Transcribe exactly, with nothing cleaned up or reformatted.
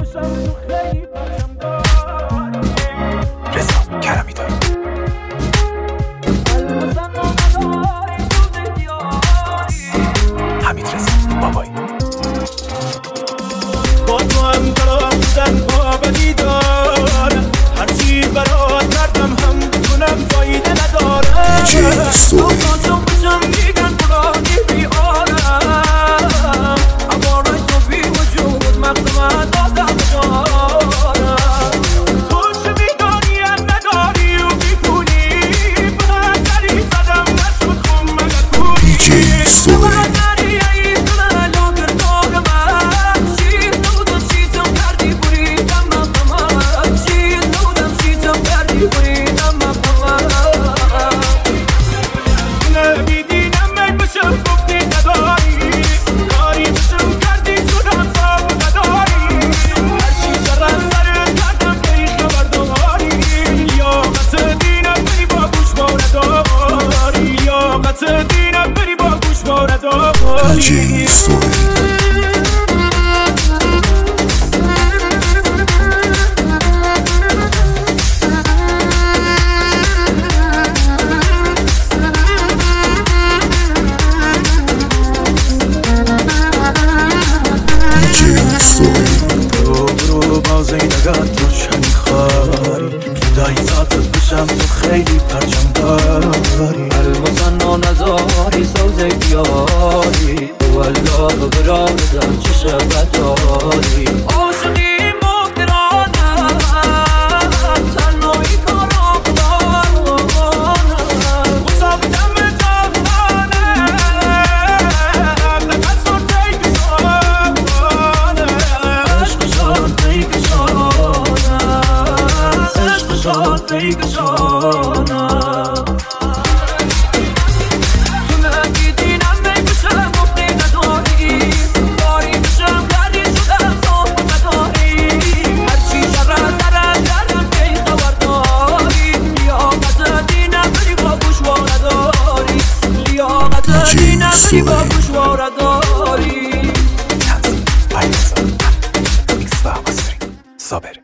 رضا کرمی داری حمید رضا بابایی با تو هم دارم با بدی دارم هرچی برات کردم هم بکنم فایده ندارم تو خواستم بشم میگن برای بیارم اما رای تو بی وجود مقدمه دادم دارم تو چه میدانی از نداری و بیپولی بهتری زدم نشد خون مگه کولی دیجی سوهیل برو بازی نگاه تو شنی خاری فدای ذاتت بشم تو خیلی پرچم داری المزن و نزاری سوزه بیاری والله برادم چه شبت داری عاشقی مقدرانم تنهایی کارم دارم مصابدم جهانم نقد سر تیکشانم عشق شان تیکشانم عشق شان تیکشانم دیجی سوهیل